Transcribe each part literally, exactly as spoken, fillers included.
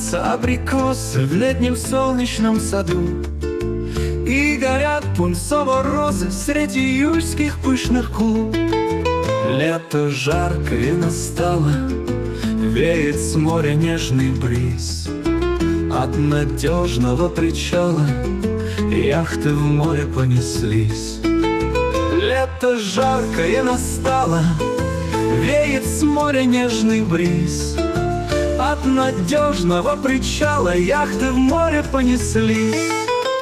Лоснятся абрикосы в летнем солнечном саду, и горят пунцово-розы среди июльских пышных клуб. Лето жаркое настало, веет с моря нежный бриз. От надежного причала яхты в море понеслись. Лето жаркое настало, веет с моря нежный бриз. От надежного причала яхты в море понеслись.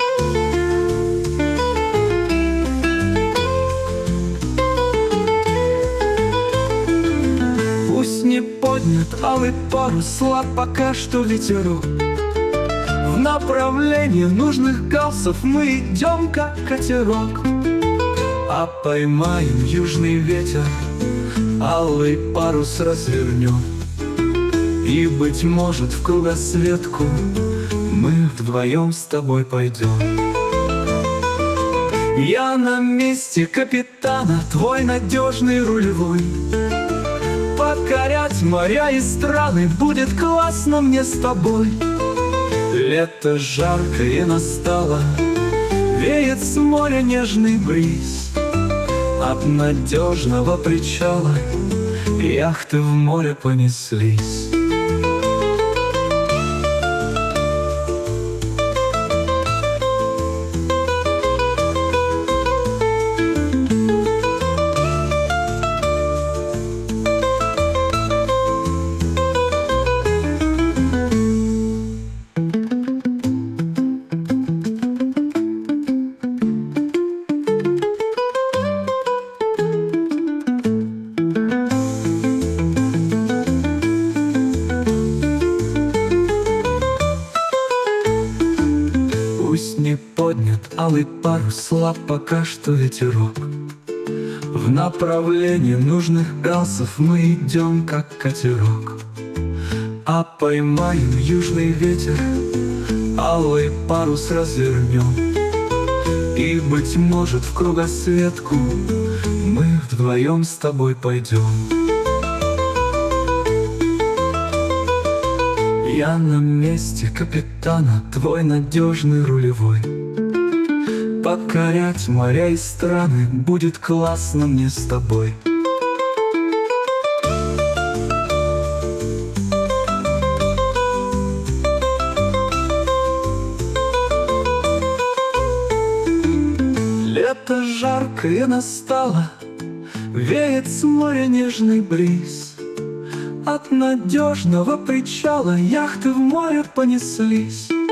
Пусть не поднят алый парус, слаб пока что ветерок. В направлении нужных галсов мы идем, как катерок. А поймаем южный ветер, алый парус развернем, и, быть может, в кругосветку мы вдвоем с тобой пойдем. Я на месте капитана, твой надежный рулевой. Покорять моря и страны будет классно мне с тобой. Лето жаркое настало, веет с моря нежный бриз. От надежного причала яхты в море понеслись. Пусть не поднят алый парус, слаб пока что ветерок. В направлении нужных галсов мы идем, как катерок. А поймаем южный ветер, алый парус развернем, и, быть может, в кругосветку мы вдвоем с тобой пойдем. Я на месте капитана, твой надежный рулевой. Покорять моря и страны будет классно мне с тобой. Лето жаркое настало, веет с моря нежный бриз. От надежного причала яхты в море понеслись.